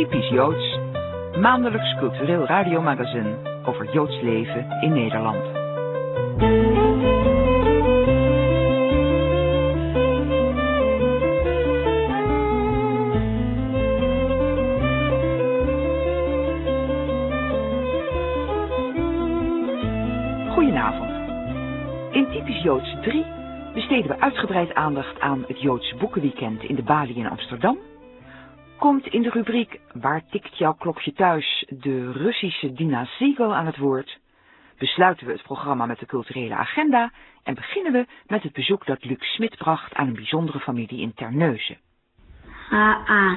Typisch Joods, maandelijks cultureel radiomagazine over Joods leven in Nederland. Goedenavond. In Typisch Joods 3 besteden we uitgebreid aandacht aan het Joods Boekenweekend in de Bali in Amsterdam. Komt in de rubriek Waar tikt jouw klokje thuis de Russische Dina Siegel aan het woord, besluiten we het programma met de culturele agenda en beginnen we met het bezoek dat Luc Smit bracht aan een bijzondere familie in Terneuzen. Ha-a.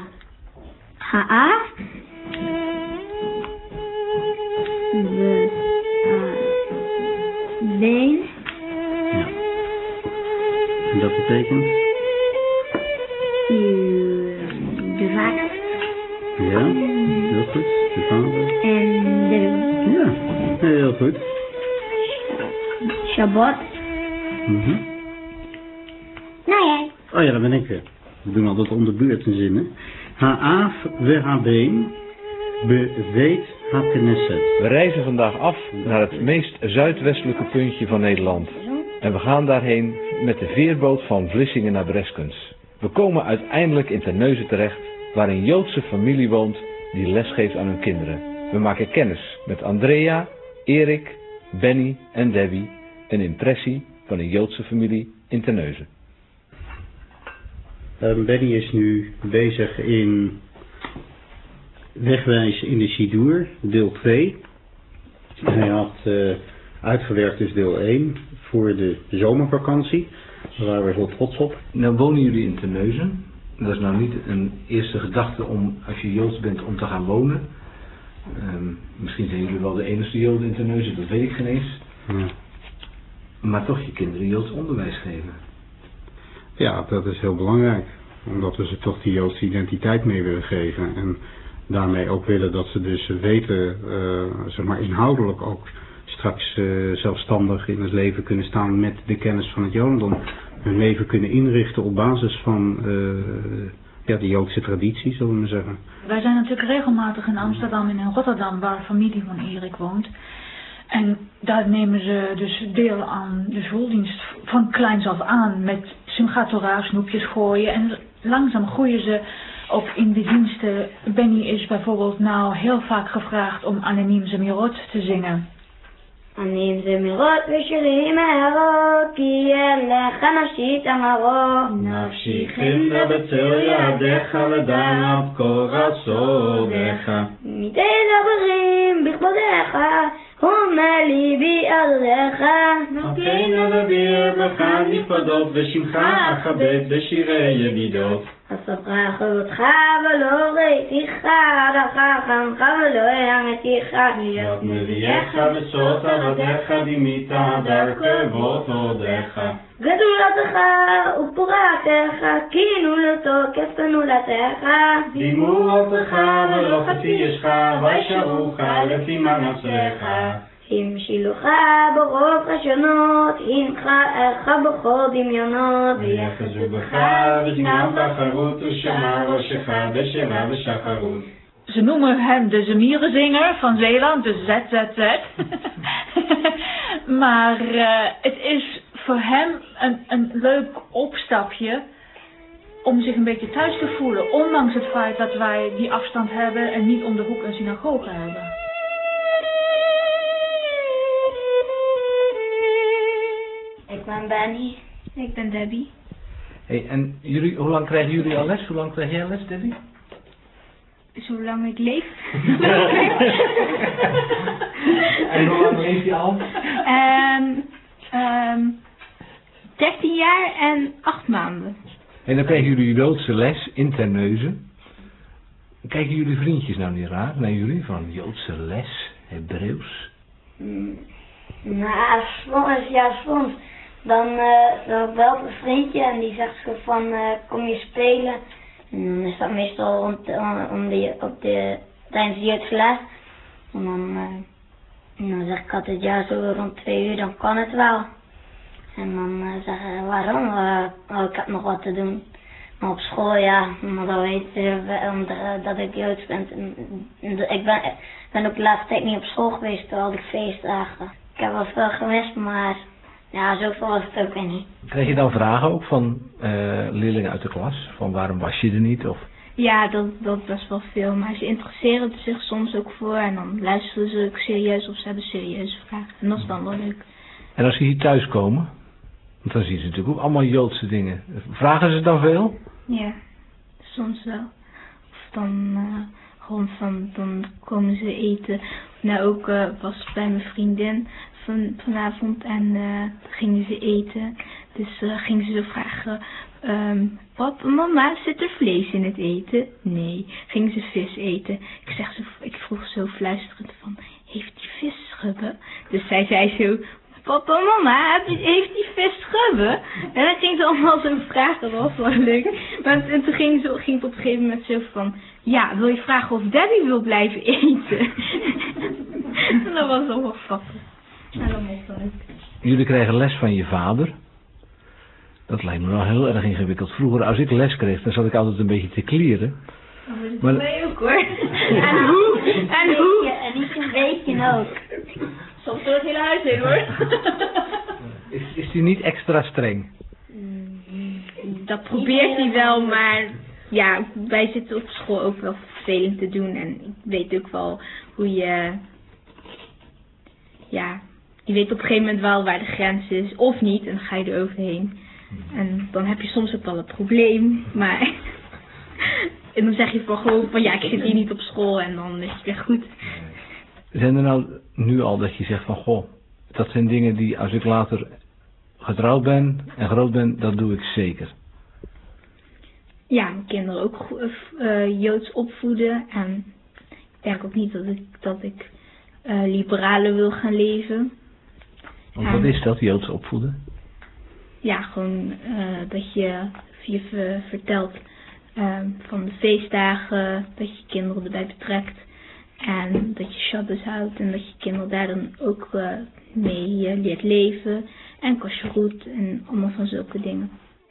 Been. Ja. En dat betekent? De vader. Ja, heel goed. De vader. En de... Ja, heel goed. Shabbat. Nou jij. Oh ja, dat ben ik weer. We doen altijd om de beurt een zinnen. Ha'af ve'habeen beweet ha-knesset. We reizen vandaag af naar het meest zuidwestelijke puntje van Nederland. En we gaan daarheen met de veerboot van Vlissingen naar Breskens. We komen uiteindelijk in Terneuzen terecht, waar een Joodse familie woont die lesgeeft aan hun kinderen. We maken kennis met Andrea, Erik, Benny en Debbie, een impressie van een Joodse familie in Terneuzen. Benny is nu bezig in Wegwijzen in de Sidoer, deel 2. Hij had uitgewerkt dus deel 1 voor de zomervakantie. Daar waren we heel trots op. Nou wonen jullie in Terneuzen. Dat is nou niet een eerste gedachte om, als je Joods bent, om te gaan wonen. Misschien zijn jullie wel de enige Joden in Terneuzen, dat weet ik geen eens. Ja. Maar toch je kinderen Joods onderwijs geven. Ja, dat is heel belangrijk. Omdat we ze toch die Joodse identiteit mee willen geven. En daarmee ook willen dat ze dus weten, zeg maar inhoudelijk ook straks zelfstandig in het leven kunnen staan met de kennis van het Jodendom. Hun leven kunnen inrichten op basis van de Joodse traditie, zullen we maar zeggen. Wij zijn natuurlijk regelmatig in Amsterdam en in Rotterdam, waar familie van Erik woont. En daar nemen ze dus deel aan de schooldienst van kleins af aan met Simchat Torah, snoepjes gooien. En langzaam groeien ze ook in de diensten. Benny is bijvoorbeeld nou heel vaak gevraagd om Anoniem Zemirot te zingen. אני זמירות ושירים הערות, כי אליך נפשי תמרות. נפשי חמדה בצל ידיך ודעת קורא סודך. מדי דברים בכבודך, הומה ליבי עליך. נותן לדבר בך נפרדות ושמך אכבד בשירי ידידות. אספרך אותך ולא ראיתיך, חכמך ולא האמתיך. להיות נביאך בסוד עבדיך דימית דרכבות הודיך. גדולתך ופורתך, כינולתו כפנולתך. דימותך ולא חצי ישך, וישארוך לפי מנצרך. המשילוך ברוב חשונות, הנך בכל דמיונות. ויחזו בך וגנב בחרות ושמע ראשך בשירה ושחרות. Ze noemen hem de Zemierenzinger van Zeeland, de ZZZ. Maar het is voor hem een leuk opstapje om zich een beetje thuis te voelen. Ondanks het feit dat wij die afstand hebben en niet om de hoek een synagoge hebben. Ik ben Benny. Ik ben Debbie. Hey, en jullie, hoe lang krijgen jullie al les? Hoe lang krijg jij les, Debbie? Zolang ik leef. En hoe lang leef je al? 13 jaar en 8 maanden. En dan krijgen jullie Joodse les in Terneuzen. Kijken jullie vriendjes nou niet raar naar jullie van Joodse les, Hebreeuws? Nou, soms. Dan belt een vriendje en die zegt zo van, kom je spelen? En dan is dat meestal tijdens de Joodse les. En dan zeg ik altijd, ja, zo rond 2 uur, dan kan het wel. En dan zeggen ze, waarom? Ik heb nog wat te doen. Op school, ja, maar dan weten ze dat ik Joods ben. Ik ben ook de laatste tijd niet op school geweest door al die feestdagen. Ik heb wel veel gemist, maar ja, zoveel was het ook weer niet. Krijg je dan vragen ook van leerlingen uit de klas? Van waarom was je er niet? Of... Ja, dat best wel veel. Maar ze interesseren zich soms ook voor en dan luisteren ze ook serieus of ze hebben serieuze vragen. En dat is dan wel leuk. En als ze hier thuis komen, want dan zien ze natuurlijk ook allemaal Joodse dingen. Vragen ze dan veel? Ja, soms wel. Of dan gewoon dan komen ze eten. Nou ook was bij mijn vriendin vanavond en gingen ze eten. Dus gingen ze zo vragen, papa, mama, zit er vlees in het eten? Nee. Gingen ze vis eten? Ik vroeg zo fluisterend van, heeft die vis schubben? Dus zij zei zo, papa, mama, heeft die vis schubben? En dan ging ze allemaal zo vragen, dat was wel leuk. En toen ging het op een gegeven moment zo van, ja, wil je vragen of Debbie wil blijven eten? En dat was allemaal grappig. En dat was wel leuk. Jullie krijgen les van je vader. Dat lijkt me wel heel erg ingewikkeld. Vroeger, als ik les kreeg, dan zat ik altijd een beetje te klieren. Dat maar mij ook hoor. En hoe? En niet een beetje ook. Soms door het hele huis heen hoor. Is die niet extra streng? Dat probeert hij wel, maar ja, wij zitten op school ook wel vervelend te doen. En ik weet ook wel hoe je... Ja, je weet op een gegeven moment wel waar de grens is of niet. En dan ga je er overheen. En dan heb je soms ook wel een probleem, maar... En dan zeg je gewoon van ja, ik zit hier niet op school en dan is het weer goed. Zijn er nou nu al dat je zegt van goh, dat zijn dingen die als ik later getrouwd ben en groot ben, dat doe ik zeker? Ja, mijn kinderen ook Joods opvoeden en ik denk ook niet dat ik liberaler wil gaan leven. Want wat is dat, Joods opvoeden? Ja, gewoon dat je vertelt van de feestdagen, dat je kinderen erbij betrekt en dat je Shabbos houdt en dat je kinderen daar dan ook mee leert leven en kashrut en allemaal van zulke dingen.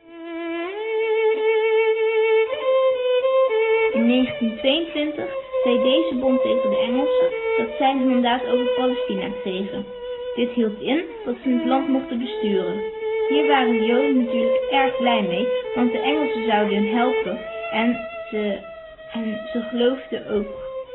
In 1922 zei deze bond tegen de Engelsen dat zij een mandaat over Palestina kregen. Dit hield in dat ze het land mochten besturen. Hier waren de Joden natuurlijk erg blij mee, want de Engelsen zouden hen helpen en ze geloofden ook.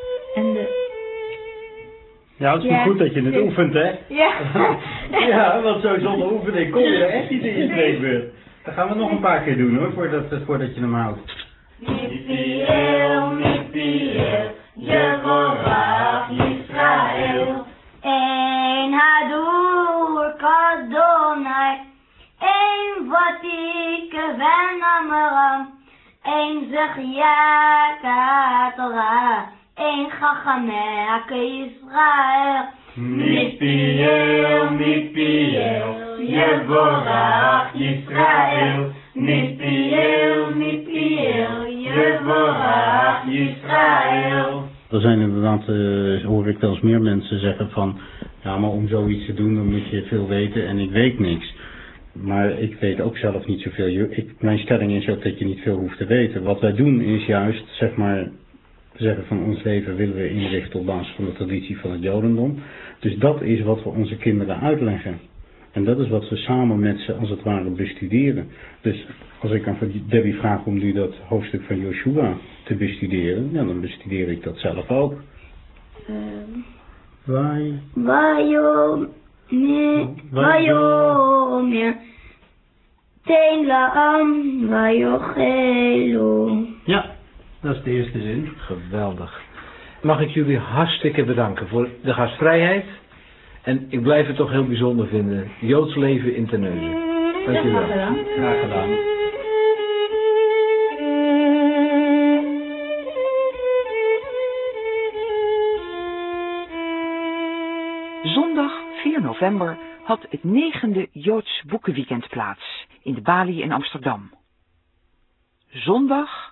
Ja, het is goed dat je het oefent, hè? Ja. Ja, want zo zonder oefening kom je er echt niet in je spreekbeurt. Dat gaan we nog een paar keer doen hoor, voordat je hem houdt. Mipiel, Yevorach Yisrael. Ein Hadur Kadonai, ein Vatike Ven Amram, ein Zechia Torah, ein Chachamea Israel. Mipiel, Yevorach Yisrael. Mipiel, Yevorach Yisrael. Er zijn inderdaad, hoor ik wel eens meer mensen zeggen van, ja, maar om zoiets te doen dan moet je veel weten en ik weet niks. Maar ik weet ook zelf niet zoveel. Mijn stelling is ook dat je niet veel hoeft te weten. Wat wij doen is juist, zeg maar, zeggen van ons leven willen we inrichten op basis van de traditie van het Jodendom. Dus dat is wat we onze kinderen uitleggen. En dat is wat we samen met ze als het ware bestuderen. Dus als ik aan Debbie vraag om nu dat hoofdstuk van Joshua te bestuderen, ja, dan bestudeer ik dat zelf ook. Vayomer Tein la'am vayochelu. Ja, dat is de eerste zin. Geweldig. Mag ik jullie hartstikke bedanken voor de gastvrijheid. En ik blijf het toch heel bijzonder vinden. Joods leven in Terneuzen. Dank jullie wel. Graag gedaan. Zondag 4 november had het 9e Joods Boekenweekend plaats in de Bali in Amsterdam. Zondag,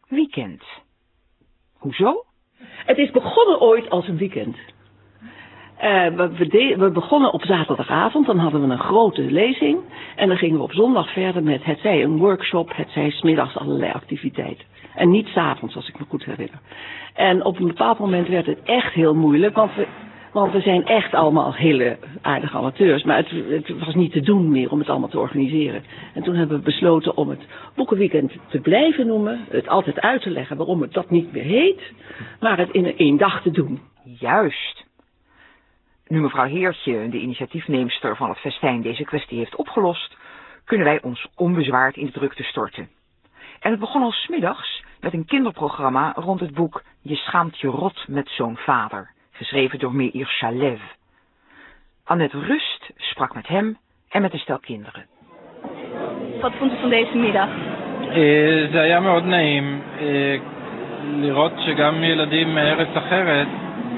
weekend. Hoezo? Het is begonnen ooit als een weekend. We begonnen op zaterdagavond, dan hadden we een grote lezing. En dan gingen we op zondag verder met het zij een workshop, het zij 's middags allerlei activiteiten. En niet 's avonds, als ik me goed herinner. En op een bepaald moment werd het echt heel moeilijk, want we zijn echt allemaal hele aardige amateurs. Maar het was niet te doen meer om het allemaal te organiseren. En toen hebben we besloten om het boekenweekend te blijven noemen. Het altijd uit te leggen waarom het dat niet meer heet. Maar het in 1 dag te doen. Juist. Nu mevrouw Heertje, de initiatiefneemster van het festijn, deze kwestie heeft opgelost, kunnen wij ons onbezwaard in de drukte storten. En het begon al 's middags met een kinderprogramma rond het boek Je schaamt je rot met zo'n vader, geschreven door Meir Shalev. Annette Rust sprak met hem en met een stel kinderen. Wat vond u van deze middag? זה היה מאוד נעים לראות שגם ילדים מארץ אחרת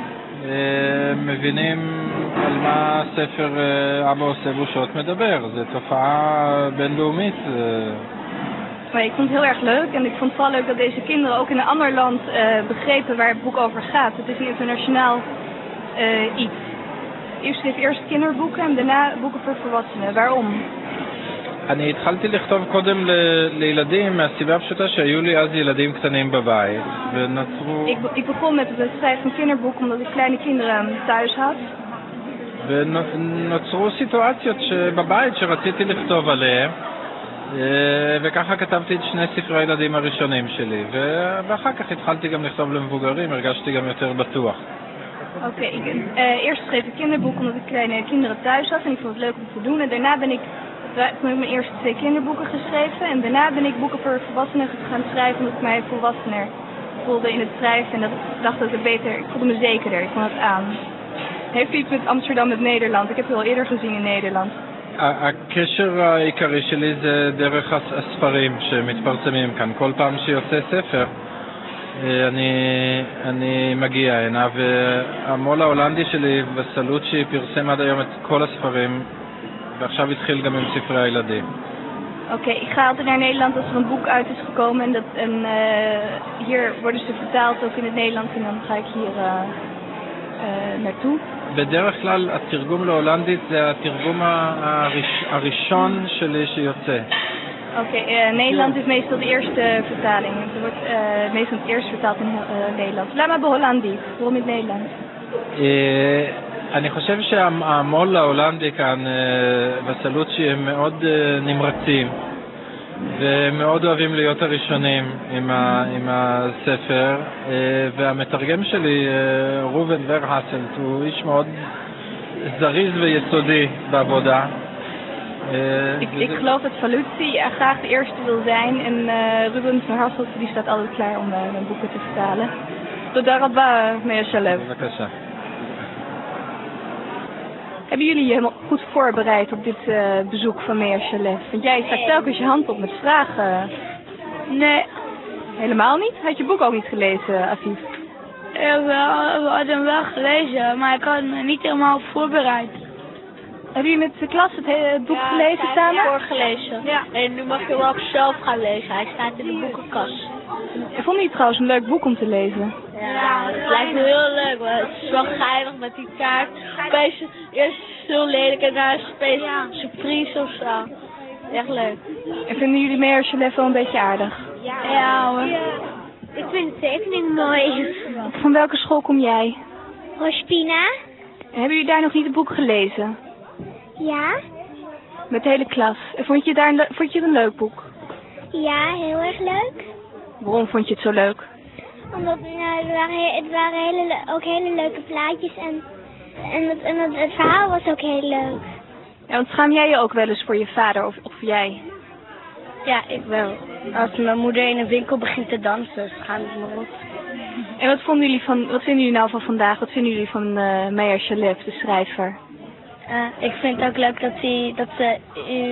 מבינים על מה ספר אבא עושה בושות מדבר. זו תופעה בינלאומית. Maar ik vond het heel erg leuk en ik vond het vooral leuk dat deze kinderen ook in een ander land begrepen waar het boek over gaat. Het is een internationaal iets. U schreef eerst kinderboeken en daarna boeken voor volwassenen. Waarom? אני התחלתי לכתוב קודם לילדים מהסיבה הפשוטה שהיו לי אז ילדים קטנים בבית ונוצרו... Ik begon met het schrijven van kinderboeken omdat ik kleine kinderen thuis had. ונוצרו סיטואציות שבבית שרציתי לכתוב עליהם וככה כתבתי את 2 ספרי הילדים הראשונים שלי ואחר כך התחלתי גם לכתוב למבוגרים, הרגשתי גם יותר בטוח. Oké, eerst schreef ik kinderboeken omdat ik kleine kinderen thuis had en ik vond het leuk om te doen. En daarna heb ik mijn eerste 2 kinderboeken geschreven en daarna ben ik boeken voor volwassenen gaan schrijven omdat ik mij volwassener voelde in het schrijven en dat ik dacht dat het beter, ik voelde me zekerder, ik vond het aan. Heeft u iets met Amsterdam, met Nederland? Ik heb het al eerder gezien in Nederland. הקשר העיקרי שלי זה דרך הספרים שמתפרסמים כאן. כל פעם שיוצא ספר אני מגיע הנה והמו"ל ההולנדי שלי וסלוצ'י פרסם עד היום את כל הספרים ועכשיו התחיל גם עם ספרי הילדים. Oké, ik ga altijd naar Nederland als er een boek uit is gekomen en hier worden ze vertaald ook in het Nederlands en dan ga ik hier naartoe. בדרך כלל התרגום להולנדית זה התרגום הראשון שלי שיוצא. Oké, Nederland is meestal de eerste vertaling. Er wordt meestal het eerst vertaald in Nederland. Laat maar בהולנדית. waarom in het Nederlands? אני חושב שהמו"ל ההולנדי כאן וסלוצ'י הם מאוד נמרצים ומאוד אוהבים להיות הראשונים עם הספר והמתרגם שלי רובן ורהסלט הוא איש מאוד זריז ויסודי בעבודה. Ik geloof dat Saluzzi graag de eerste wil zijn en Ruben van Hasselt die staat altijd klaar om mijn boeken te vertalen. תודה רבה, meneer Shalev. Hebben jullie je helemaal goed voorbereid op dit bezoek van meneer Shalev? Want jij stak telkens je hand op met vragen. Nee. Helemaal niet? Had je boek ook niet gelezen, Afif? We hadden hem wel gelezen, maar ik had me niet helemaal voorbereid. Hebben jullie met de klas het boek gelezen samen? Ja, voorgelezen. Ja. En nu mag je hem ook zelf gaan lezen. Hij staat in de boekenkast. Vond je het trouwens een leuk boek om te lezen? Ja, het lijkt me heel leuk, maar het is wel geinig met die kaart. Opeens eerst zo lelijk en daarna opeens surprise of zo. Echt leuk. En vinden jullie meneer Shalev wel een beetje aardig? Ja hoor. Ja. Ik vind de tekening mooi. Van welke school kom jij? Rospina. Hebben jullie daar nog niet het boek gelezen? Ja. Met de hele klas. En vond je het een leuk boek? Ja, heel erg leuk. Waarom vond je het zo leuk? Omdat het waren ook hele leuke plaatjes en het verhaal was ook heel leuk. Ja, want schaam jij je ook wel eens voor je vader of jij? Ja, ik wel. Als mijn moeder in een winkel begint te dansen, schaam ik me rot. En wat vinden jullie nou van vandaag? Wat vinden jullie van Meir Shalev, de schrijver? Ik vind het ook leuk dat hij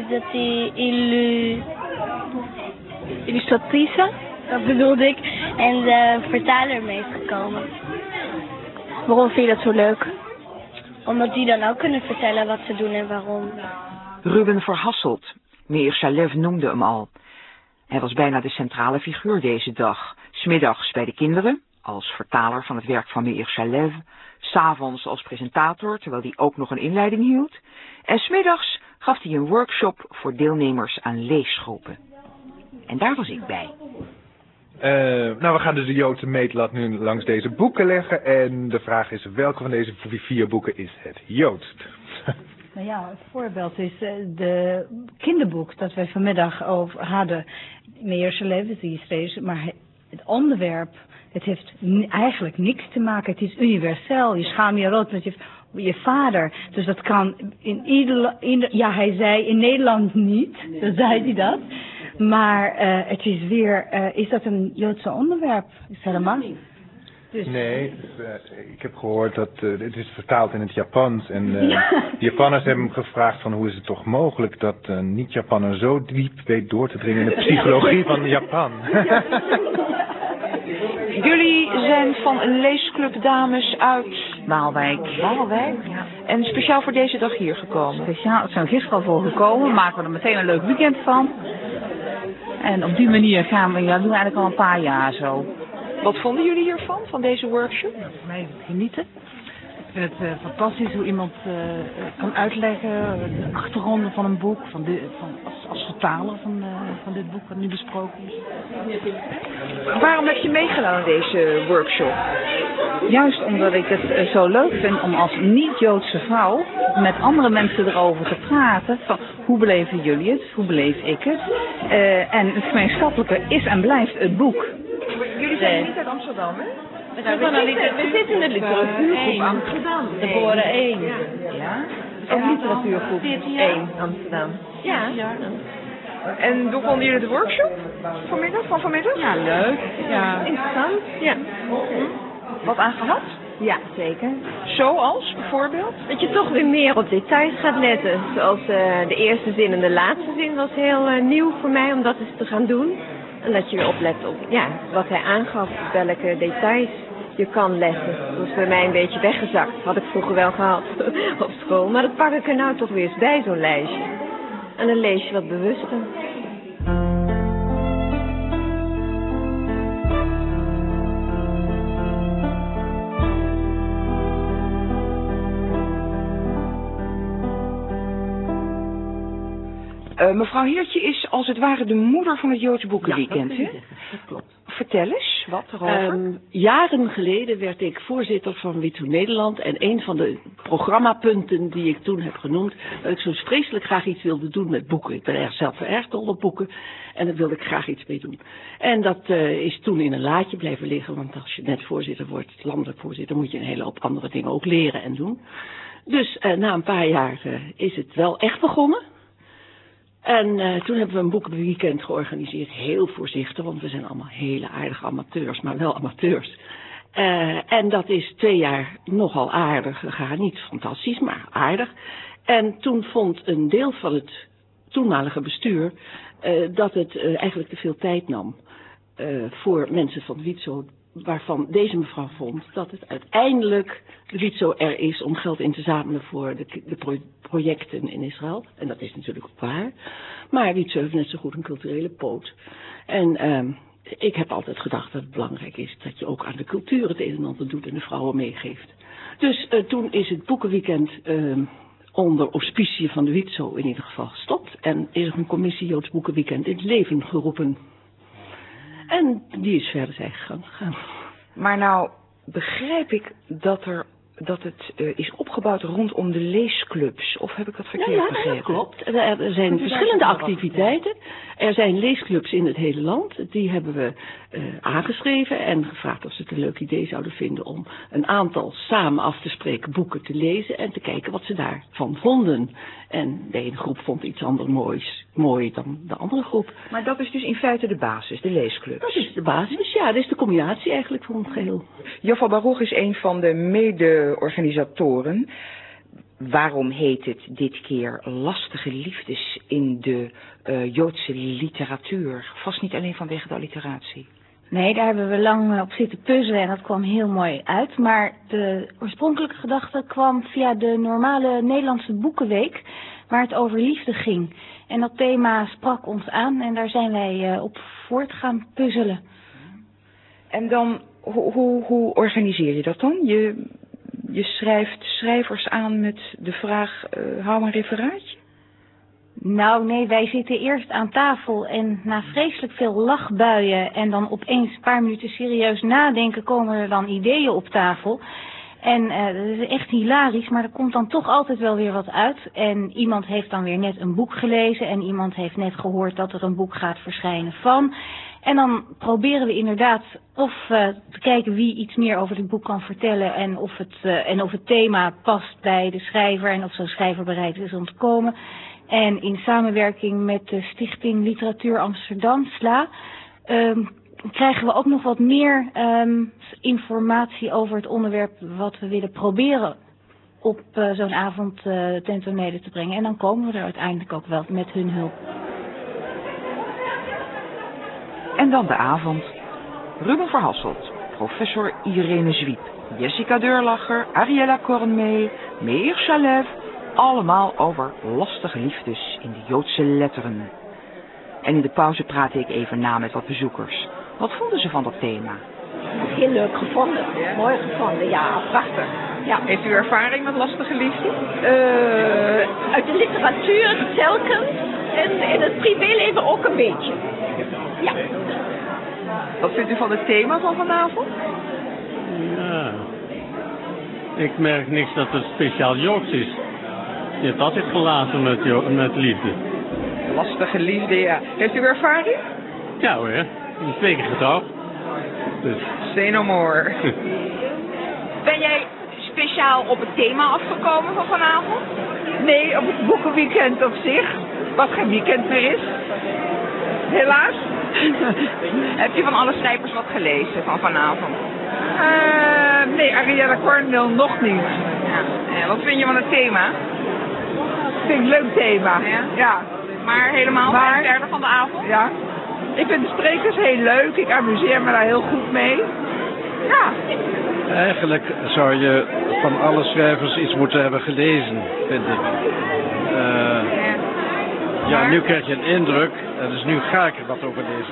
illustratrice, dat bedoelde ik, en de vertaler mee is gekomen. Waarom vind je dat zo leuk? Omdat die dan ook kunnen vertellen wat ze doen en waarom. Ruben Verhasselt, meneer Shalev noemde hem al. Hij was bijna de centrale figuur deze dag. 's Middags bij de kinderen, als vertaler van het werk van meneer Shalev, 'S'avonds als presentator, terwijl hij ook nog een inleiding hield. En 's middags gaf hij een workshop voor deelnemers aan leesgroepen. En daar was ik bij. Nou, we gaan dus de Joodse meetlat nu langs deze boeken leggen. En de vraag is, welke van deze 4 boeken is het Joodst? Nou ja, het voorbeeld is de kinderboek dat wij vanmiddag over hadden. Meerse levenslezen, maar het onderwerp, het heeft eigenlijk niks te maken. Het is universeel. Je schaam je rood met je vader. Dus dat kan ja, hij zei in Nederland niet. Dan zei hij dat. Maar het is weer, is dat een Joodse onderwerp? Is helemaal niet. Dus. Nee, ik heb gehoord dat het is vertaald in het Japans. En de Japanners hebben hem gevraagd van hoe is het toch mogelijk dat een niet-Japanner zo diep weet door te dringen in de psychologie van Japan. Jullie zijn van een leesclub dames uit Waalwijk. Waalwijk? Ja. En speciaal voor deze dag hier gekomen? Speciaal, we zijn gisteren al voor gekomen, maken we er meteen een leuk weekend van. En op die manier gaan we, ja, doen we eigenlijk al een paar jaar zo. Wat vonden jullie hiervan, van deze workshop? Voor mij genieten. Ik vind het fantastisch hoe iemand kan uitleggen de achtergronden van een boek, als vertaler van dit boek wat nu besproken is. Waarom heb je meegedaan aan deze workshop? Juist omdat ik het zo leuk vind om als niet-Joodse vrouw met andere mensen erover te praten. Van hoe beleven jullie het, hoe beleef ik het. En het gemeenschappelijke is en blijft het boek. Jullie zijn niet uit Amsterdam, hè? We zitten in de literatuurgroep Amsterdam. De Boren 1. Ja? En literatuurgroep 1 Amsterdam. Ja. En hoe vonden jullie de workshop vanmiddag? Ja, leuk. Ja. Interessant. Ja. Wat aan gehad? Ja, zeker. Zoals bijvoorbeeld? Dat je toch weer meer op details gaat letten. Zoals de eerste zin en de laatste zin was heel nieuw voor mij om dat eens te gaan doen. En dat je weer oplet op wat hij aangaf, welke details je kan letten. Dat was bij mij een beetje weggezakt. Had ik vroeger wel gehad op school. Maar dat pak ik er nou toch weer eens bij, zo'n lijstje. En dan lees je wat bewuster. Mevrouw Heertje is als het ware de moeder van het Joodse Boekenweekend, hè? Dat klopt. Vertel eens, wat erover? Jaren geleden werd ik voorzitter van WITSO Nederland en een van de programmapunten die ik toen heb genoemd, dat ik zo vreselijk graag iets wilde doen met boeken. Ik ben zelf erg dol op boeken en daar wilde ik graag iets mee doen. En dat is toen in een laadje blijven liggen, want als je net voorzitter wordt, landelijk voorzitter, moet je een hele hoop andere dingen ook leren en doen. Dus na een paar jaar is het wel echt begonnen. En toen hebben we een boekenweekend georganiseerd, heel voorzichtig, want we zijn allemaal hele aardige amateurs, maar wel amateurs. En dat is 2 jaar nogal aardig gegaan, niet fantastisch, maar aardig. En toen vond een deel van het toenmalige bestuur dat het eigenlijk te veel tijd nam voor mensen van WITSO, waarvan deze mevrouw vond dat het uiteindelijk de WITSO er is om geld in te zamelen voor de projecten in Israël. En dat is natuurlijk ook waar. Maar WITSO heeft net zo goed een culturele poot. En ik heb altijd gedacht dat het belangrijk is dat je ook aan de cultuur het een en ander doet en de vrouwen meegeeft. Dus toen is het boekenweekend onder auspicie van de WITSO in ieder geval gestopt. En is er een commissie Joods Boekenweekend in het leven geroepen. En die is verder zijn gang gegaan. Maar nou begrijp ik dat het is opgebouwd rondom de leesclubs. Of heb ik dat verkeerd begrepen? Ja, dat klopt. Er zijn verschillende activiteiten. Er zijn leesclubs in het hele land. Die hebben we aangeschreven en gevraagd of ze het een leuk idee zouden vinden om een aantal samen af te spreken boeken te lezen en te kijken wat ze daarvan vonden. En de ene groep vond iets anders mooi dan de andere groep. Maar dat is dus in feite de basis, de leesclubs? Dat is de basis, ja. Dat is de combinatie eigenlijk van het geheel. Joffa Baruch is een van de mede-organisatoren. Waarom heet het dit keer lastige liefdes in de Joodse literatuur? Vast niet alleen vanwege de alliteratie. Nee, daar hebben we lang op zitten puzzelen en dat kwam heel mooi uit. Maar de oorspronkelijke gedachte kwam via de normale Nederlandse Boekenweek, waar het over liefde ging. En dat thema sprak ons aan en daar zijn wij op voort gaan puzzelen. En dan, hoe organiseer je dat dan? Je je schrijft schrijvers aan met de vraag, hou een referaatje? Nou nee, wij zitten eerst aan tafel en na vreselijk veel lachbuien en dan opeens een paar minuten serieus nadenken komen er dan ideeën op tafel. En dat is echt hilarisch, maar er komt dan toch altijd wel weer wat uit. En iemand heeft dan weer net een boek gelezen en iemand heeft net gehoord dat er een boek gaat verschijnen van. En dan proberen we inderdaad of te kijken wie iets meer over het boek kan vertellen en of het thema past bij de schrijver en of zo'n schrijver bereid is om te komen. En in samenwerking met de Stichting Literatuur Amsterdam, SLA, krijgen we ook nog wat meer informatie over het onderwerp wat we willen proberen op zo'n avond ten tonele te brengen. En dan komen we er uiteindelijk ook wel met hun hulp. En dan de avond. Ruben Verhasselt, professor Irene Zwiep, Jessica Deurlacher, Ariella Kornmeel, Meir Shalev, allemaal over lastige liefdes in de Joodse letteren. En in de pauze praatte ik even na met wat bezoekers. Wat vonden ze van dat thema? Heel leuk gevonden, mooi gevonden, ja, prachtig. Ja. Heeft u ervaring met lastige liefdes? Uit de literatuur telkens en in het privéleven ook een beetje. Ja. Wat vindt u van het thema van vanavond? Ja, ik merk niks dat het speciaal Joods is. Je hebt altijd gelaten met liefde. Lastige liefde, ja. Heeft u ervaring? Ja hoor, ik ben 2 keer getrouwd. Dus. Say no more. Ben jij speciaal op het thema afgekomen van vanavond? Nee, op het boekenweekend op zich, wat geen weekend meer is. Helaas. Heb je van alle schrijvers wat gelezen van vanavond? Nee, Ariella Kornmeel nog niet. Ja. Wat vind je van het thema? Ik vind het een leuk thema. Ja. Maar helemaal bij het derde van de avond? Ja. Ik vind de sprekers heel leuk. Ik amuseer me daar heel goed mee. Ja. Eigenlijk zou je van alle schrijvers iets moeten hebben gelezen, vind ik. Ja, nu krijg je een indruk. Dus nu ga ik er wat over lezen.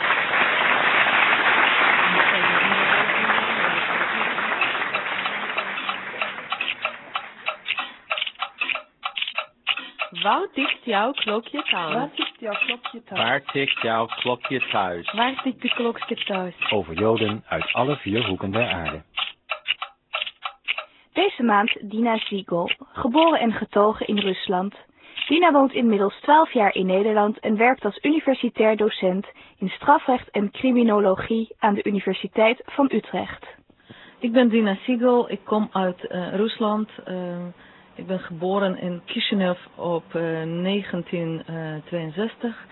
Waar tikt jouw klokje thuis? Waar tikt jouw klokje thuis? Waar tikt jouw klokje thuis? Waar tikt de klokje thuis? Over Joden uit alle 4 hoeken der aarde. Deze maand Dina Siegel, geboren en getogen in Rusland. Dina woont inmiddels 12 jaar in Nederland en werkt als universitair docent in strafrecht en criminologie aan de Universiteit van Utrecht. Ik ben Dina Siegel, ik kom uit Rusland. Ik ben geboren in Kishinev op 1962.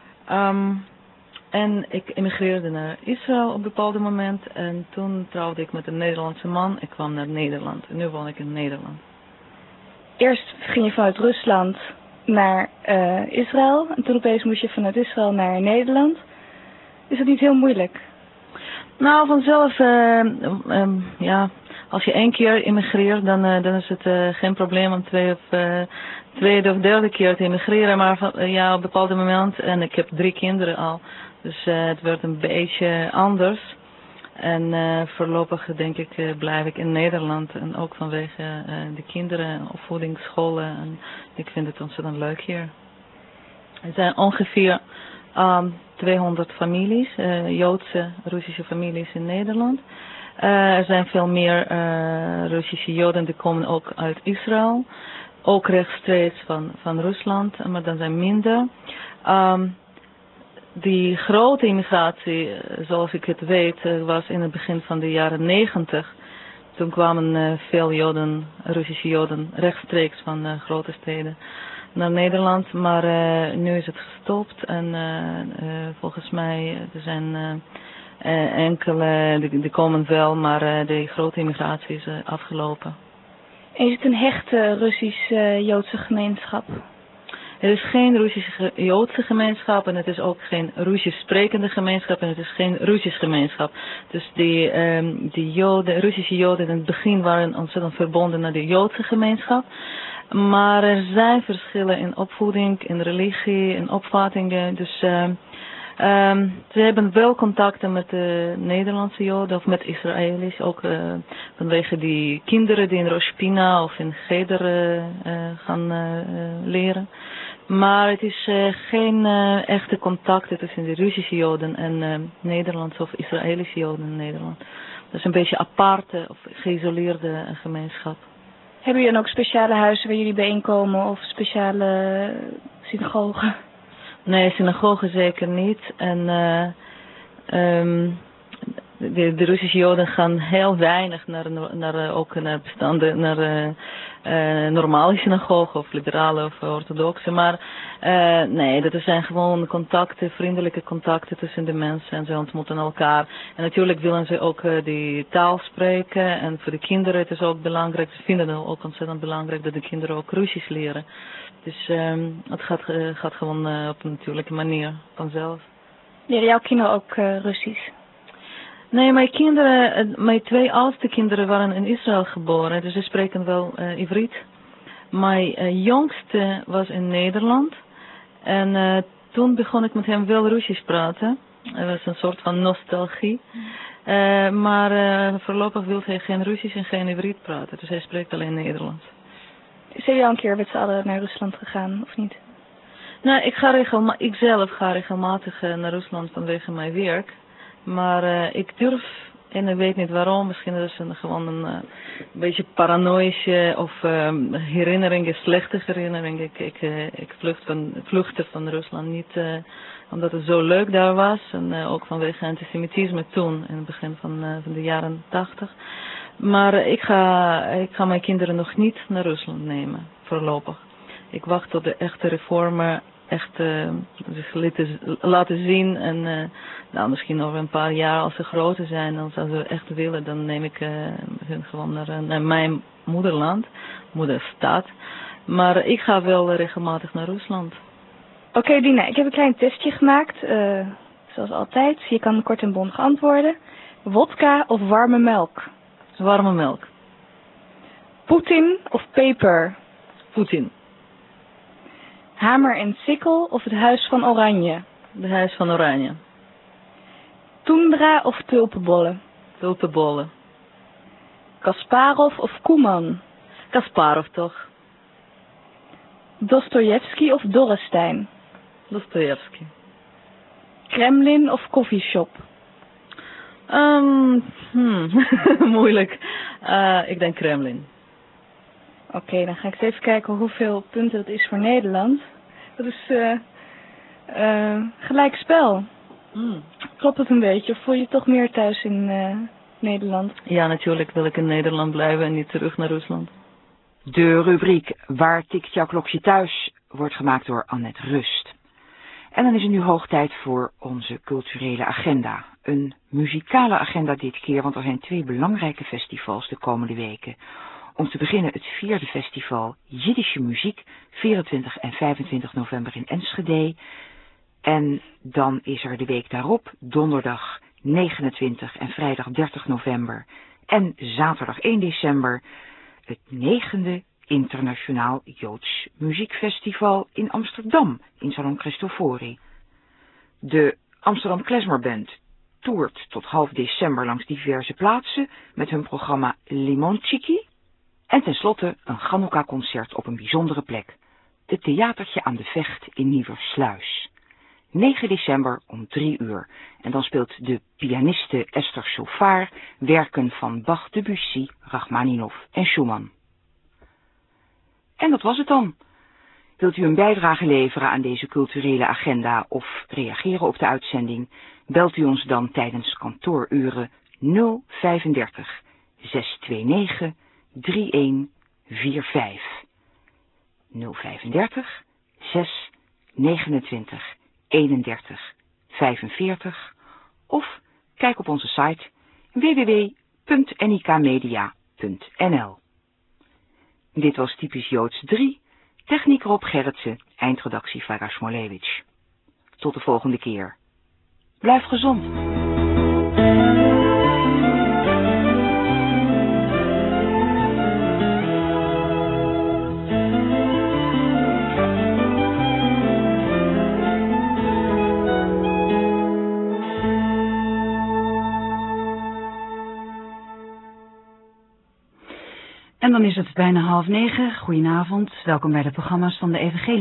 En ik emigreerde naar Israël op een bepaald moment. En toen trouwde ik met een Nederlandse man. Ik kwam naar Nederland. En nu woon ik in Nederland. Eerst ging je vanuit Rusland naar Israël. En toen opeens moest je vanuit Israël naar Nederland. Is dat niet heel moeilijk? Nou, vanzelf, ja... Als je 1 keer immigreert, dan is het geen probleem om tweede of derde keer te immigreren. Maar ja, op een bepaald moment, en ik heb 3 kinderen al, dus het werd een beetje anders. En voorlopig denk ik blijf ik in Nederland. En ook vanwege de kinderen, opvoedingsscholen. En ik vind het ontzettend leuk hier. Er zijn ongeveer 200 families, Joodse, Russische families in Nederland. Er zijn veel meer Russische Joden, die komen ook uit Israël. Ook rechtstreeks van Rusland, maar dan zijn minder. Die grote immigratie, zoals ik het weet, was in het begin van de jaren 90. Toen kwamen veel Joden, Russische Joden, rechtstreeks van grote steden naar Nederland. Maar nu is het gestopt en volgens mij er zijn... enkele, die komen wel, maar de grote immigratie is afgelopen. Is het een hechte Russisch-Joodse gemeenschap? Het is geen Russisch-Joodse gemeenschap en het is ook geen Russisch sprekende gemeenschap en het is geen Russisch gemeenschap. Dus die Joden, Russische Joden in het begin waren ontzettend verbonden naar de Joodse gemeenschap. Maar er zijn verschillen in opvoeding, in religie, in opvattingen. Dus Ze hebben wel contacten met de Nederlandse Joden of met Israëli's, ook vanwege die kinderen die in Rosh Pina of in Cheder gaan leren. Maar het is geen echte contacten tussen de Russische Joden en Nederlandse of Israëlische Joden in Nederland. Dat is een beetje aparte of geïsoleerde gemeenschap. Hebben jullie dan ook speciale huizen waar jullie bijeenkomen of speciale synagogen? Nee, synagogen zeker niet. En de Russische Joden gaan heel weinig naar bestanden, naar normale synagogen of liberale of orthodoxe. Maar nee, dat zijn gewoon contacten, vriendelijke contacten tussen de mensen en ze ontmoeten elkaar. En natuurlijk willen ze ook die taal spreken en voor de kinderen het is ook belangrijk, ze vinden het ook ontzettend belangrijk dat de kinderen ook Russisch leren. Dus het gaat gewoon op een natuurlijke manier vanzelf. Leren jouw kinderen ook Russisch? Nee, mijn 2 oudste kinderen waren in Israël geboren, dus ze spreken wel Ivriet. Mijn jongste was in Nederland en toen begon ik met hem wel Russisch praten. Het was een soort van nostalgie. Maar voorlopig wil hij geen Russisch en geen Ivriet praten, dus hij spreekt alleen Nederlands. Zijn jullie al een keer met z'n allen naar Rusland gegaan, of niet? Nou, ik zelf ga regelmatig naar Rusland vanwege mijn werk. Maar ik durf, en ik weet niet waarom, misschien is het gewoon een beetje paranoïsche of herinneringen, slechte herinneringen. Ik vluchtte van Rusland niet omdat het zo leuk daar was. En ook vanwege antisemitisme toen, in het begin van de jaren 80. Maar ik ga mijn kinderen nog niet naar Rusland nemen, voorlopig. Ik wacht tot de echte reformen echt zich laten zien en nou, misschien over een paar jaar als ze groter zijn, dan zouden ze echt willen, dan neem ik hun gewoon naar mijn moederstad. Maar ik ga wel regelmatig naar Rusland. Oké, Dina, ik heb een klein testje gemaakt, zoals altijd. Je kan kort en bondig antwoorden. Wodka of warme melk? Warme melk. Poetin of peper? Poetin. Hamer en sikkel of het Huis van Oranje? Het Huis van Oranje. Toendra of tulpenbollen? Tulpenbollen. Kasparov of Koeman? Kasparov toch. Dostojevski of Dorrestein? Dostojevski. Kremlin of koffieshop? Moeilijk. Ik denk Kremlin. Oké, dan ga ik eens even kijken hoeveel punten dat is voor Nederland. Dat is gelijk spel. Klopt het een beetje? Of voel je je toch meer thuis in Nederland? Ja, natuurlijk wil ik in Nederland blijven en niet terug naar Rusland. De rubriek Waar tikt jouw klokje thuis wordt gemaakt door Annette Rust. En dan is het nu hoog tijd voor onze culturele agenda. Een muzikale agenda dit keer, want er zijn 2 belangrijke festivals de komende weken. Om te beginnen het 4e festival Jiddische Muziek, 24 en 25 november in Enschede. En dan is er de week daarop, donderdag 29 en vrijdag 30 november en zaterdag 1 december, het 9e Internationaal Joods Muziekfestival in Amsterdam, in Salon Cristofori. De Amsterdam Klezmer Band toert tot half december langs diverse plaatsen met hun programma Limonchiki. En tenslotte een Chanukka-concert op een bijzondere plek. Het Theatertje aan de Vecht in Nieuwersluis. 9 december om 3 uur. En dan speelt de pianiste Esther Chauffard werken van Bach, Debussy, Rachmaninov en Schumann. En dat was het dan. Wilt u een bijdrage leveren aan deze culturele agenda of reageren op de uitzending? Belt u ons dan tijdens kantooruren 035 629 3145 035 6 29 31 45 of kijk op onze site www.nikmedia.nl. Dit was Typisch Joods 3, techniek Rob Gerritsen, eindredactie Vaga Smolewitsch. Tot de volgende keer. Blijf gezond. dan is het bijna 20:30. Goedenavond, welkom bij de programma's van de Evangelie.